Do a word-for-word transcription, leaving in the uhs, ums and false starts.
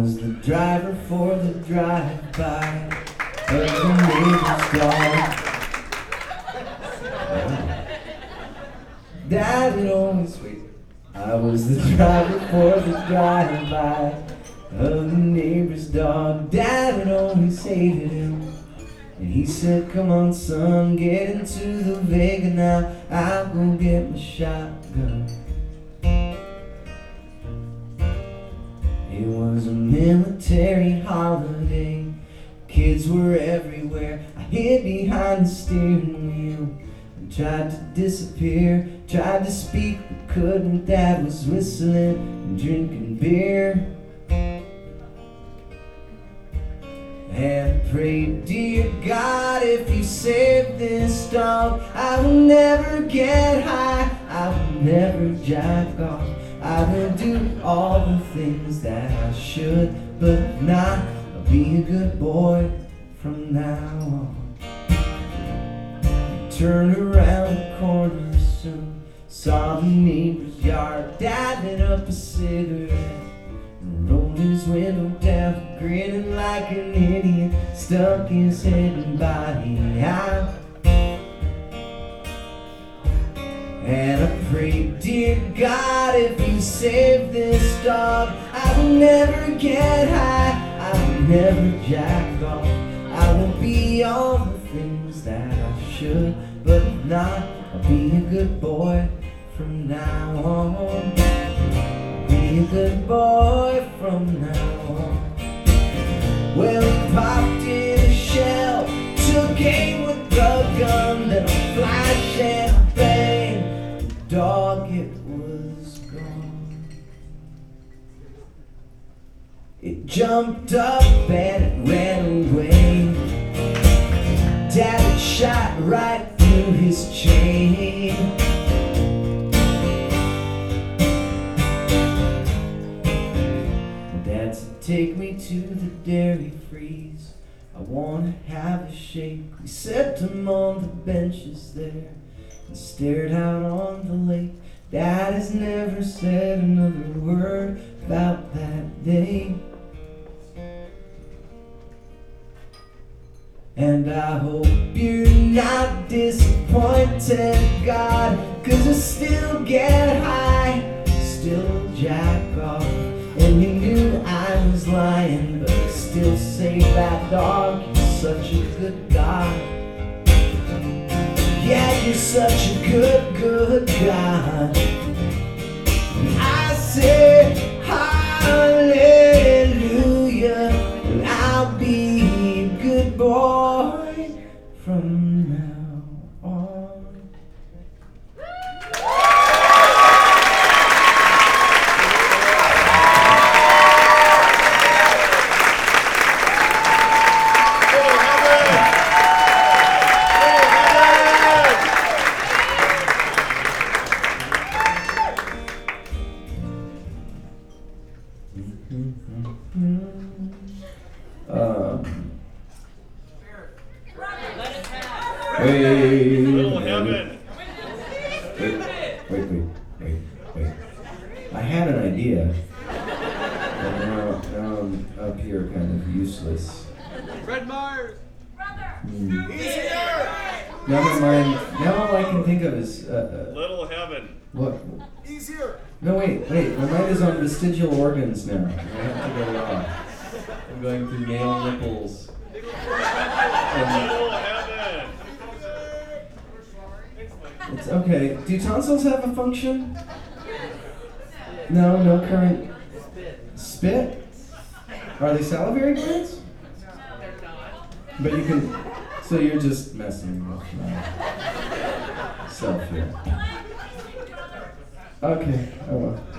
was the driver for the drive-by of the neighbor's dog. Dad had always wait. I was the driver for the drive-by of the neighbor's dog. Dad had always hated him, and he said, "Come on, son, get into the Vega now. I'll go get my shotgun." It was a military holiday. Kids were everywhere. I hid behind the steering wheel and tried to disappear. Tried to speak but couldn't. Dad was whistling and drinking beer. And I prayed, "Dear God, if you save this dog, I will never get high, I will never jack off. I will do all the things that I should, but if not, I'll be a good boy from now on." I turned around the corner soon, saw the neighbor's yard. Dad lit up a cigarette and rolled his window down, grinning like an idiot, stuck his head and body out. And I prayed, "Dear God, if you save this dog, I will never get high, I will never jack off. I will be all the things that I should, but if not, I'll be a good boy from now on. Be a good boy from now on." Well, he popped in a shell, took aim with the gun, then a flash and a bang, the dog, it was gone. It jumped up and it ran away. Dad had shot right through his chain. Dad said, "Take me to the dairy freeze, I wanna have a shake." We set him on the benches there and stared out on the lake. Dad has never said another word about that day. And I hope you're not disappointed, God, 'cause I still get high, still jack off. And you knew I was lying, but I still say, "That dog, you're such a good God. Yeah, you're such a good, good God." And I say, hallelujah, and I'll be a good boy from now on. Um, hey, Little heaven. Wait, wait, wait, wait, wait. I had an idea, and now, now I'm up here kind of useless. Fred Myers. Hmm. Easier. Never mind. Now all I can think of is uh, uh, Little heaven. what? Easier. No, wait, wait. My mind is on vestigial organs now. I have to go off. I'm going through male nipples. And Little heaven. it's okay. Do tonsils have a function? No, no current. Spit? Are they salivary glands? But you can. So you're just messing with myself here. Okay. Oh well.